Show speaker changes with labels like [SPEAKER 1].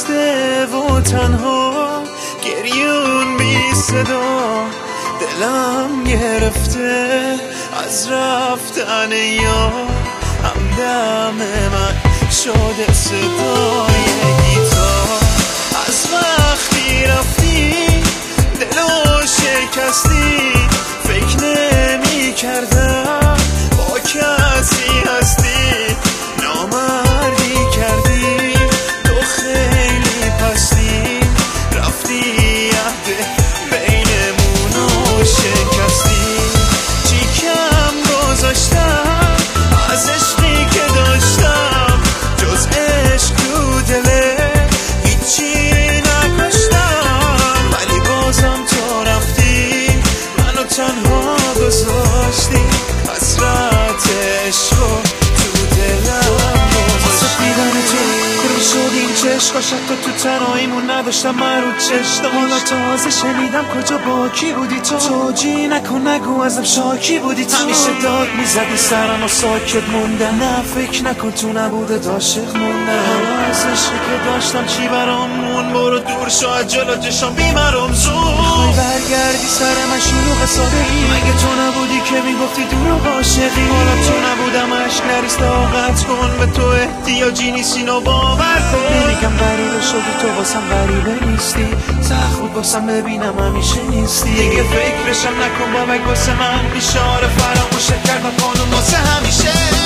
[SPEAKER 1] خسته و تنها گریون بی صدا دلم گرفته از رفتن یا همدم من شده صدای گیتار از وقتی رفتی دلو شکستی فکر نمی کردم با کسی هستی نامردی کردی تو خیلی پستی رفتی عهد بینمونو شکستی چی کم گذاشتم از عشقی که داشتم جز عشق تو دله هیچی نکشتم ولی بازم تو رفتی منو تنها گذاشتی حسرت عشقو تو دلم دیدن تو پر شد این چشقا شد تو تنهاییمون نداشتم من رو چشتا حالا تازه شنیدم کجا با کی بودی تو جی نکن نگو ازم شاکی بودی تو همیشه داد میزدی سرم و ساکت موندم نه فکر نکن تو نبوده عاشق موندم از عشقی که داشتم چی برام مون برو دور شاید جلو چشام بیمارم زود میخوای برگردی سر من شلوغ سادگی مگه تو نبودی که میگفتی دور و عاشقی حالا تو نبودم عشق نریز طاقت کن به تو احتیاجی نیست اینو باور کن نمیگم غریبه شدی تو واسم غریبه نیستی سخت بود واسم ببینم همیشه نیستی دیگه فکرشم نکن بابک واسه من میشه آره فراموشت کردم قانون واسه همیشه